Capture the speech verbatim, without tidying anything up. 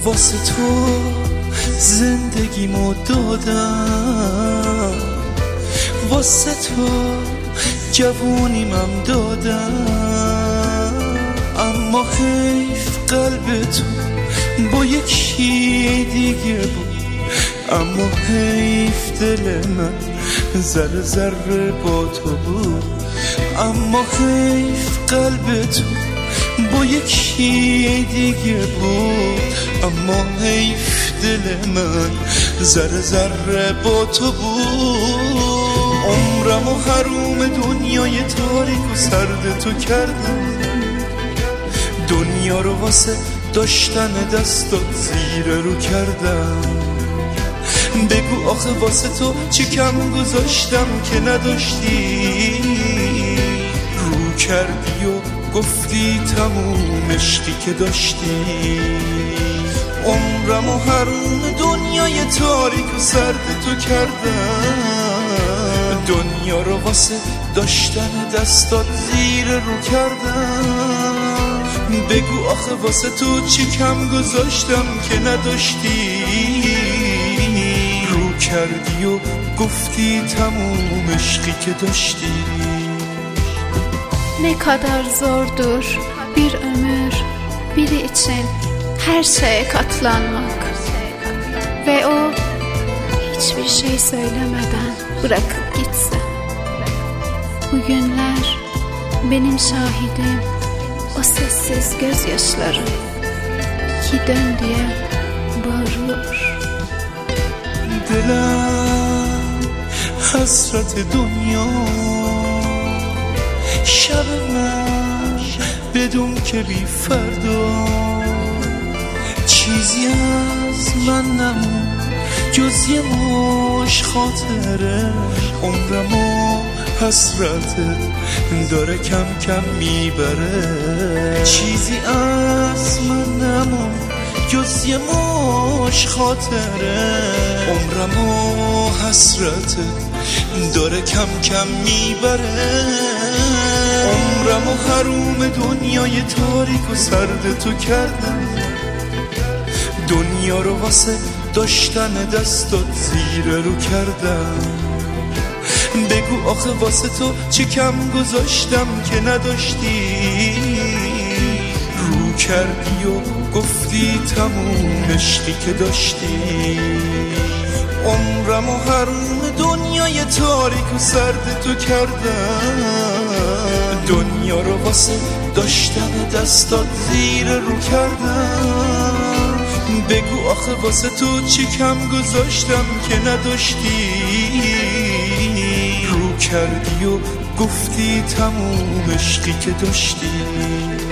واسه تو زندگیمو دادم، واسه تو جوونیمم دادم، اما حیف قلب تو با یکی دیگه بود، اما حیف دل من ذره ذره با تو بود، اما حیف قلب تو با یکی دیگه بود، اما حیف دل من ذره ذره با تو بود. عمرم و حروم دنیای تاریک و سرد تو کردم، دنیا رو واسه داشتن دستات زیر رو کردم. بگو آخه واسه تو چی کم گذاشتم که نداشتی، رو کردی و گفتی تموم عشقی که داشتی. عمرم و حروم دنیای تاریک و سرد تو کردم، دنیا رو واسه داشتن دستات زیر رو کردم. بگو آخه واسه تو چی کم گذاشتم که نداشتی، رو کردی و gufti tamam aşkı ki doşti. Ne kadar zordur bir ömür biri için her şeye katlanmak ve o hiçbir şey söylemeden bırakıp gitse. Bu günler benim şahidim o sessiz gözyaşlarım ki dön diye bağırıyor. دلم حسرت دنیا شب من بدون که بی فردا چیزی از من نمون جز یه مش خاطره. عمرم و حسرتت داره کم کم میبره، چیزی از من نمون جز یه مش خاطره. عمرم و حسرتت داره کم کم میبره. عمرم و حروم دنیای تاریک و سرد تو کردم، دنیا رو واسه داشتن دستات زیر رو کردم. بگو آخه واسه تو چی کم گذاشتم که نداشتی، رو کردی و گفتی تموم عشقی که داشتی. عمرم و حروم دنیای تاریک و سرد تو کردم، دنیا رو واسه داشتن دستات زیر رو کردم. بگو آخه واسه تو چی کم گذاشتم که نداشتی، رو کردی و گفتی تموم عشقی که داشتی.